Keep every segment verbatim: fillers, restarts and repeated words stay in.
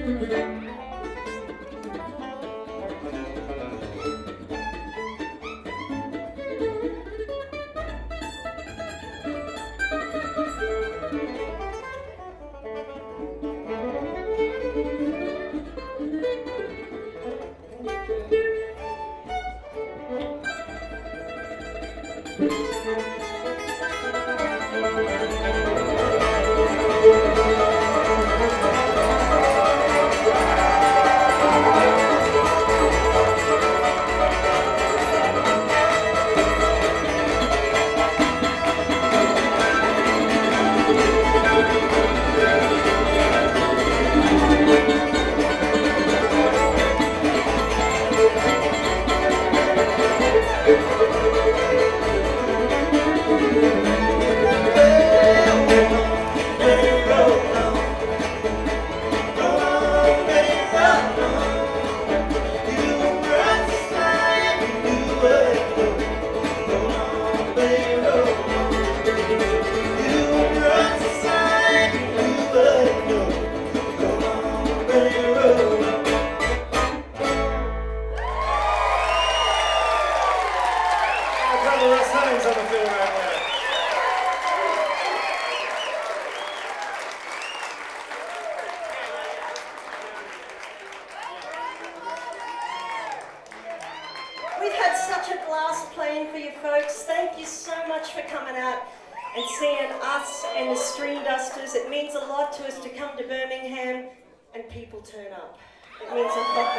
We've had such a blast playing for you folks. Thank you so much for coming out and seeing us and the String Dusters. It means a lot to us to come to Birmingham and people turn up. It means a lot.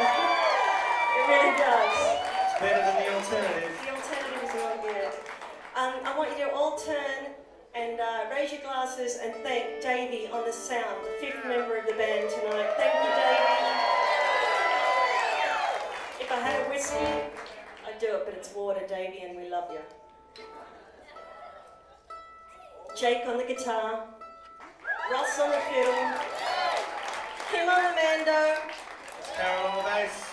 It really does. It's better than the alternative. The alternative is not good. Um, I want you to all turn and uh, raise your glasses and thank Davey on the sound, the fifth member of the band tonight. Thank you, Davey. If I had a whiskey, I'd do it, but it's water, Davey, and we love you. Jake on the guitar, Ross on the fiddle, Kim on the mando, Carol on the bass.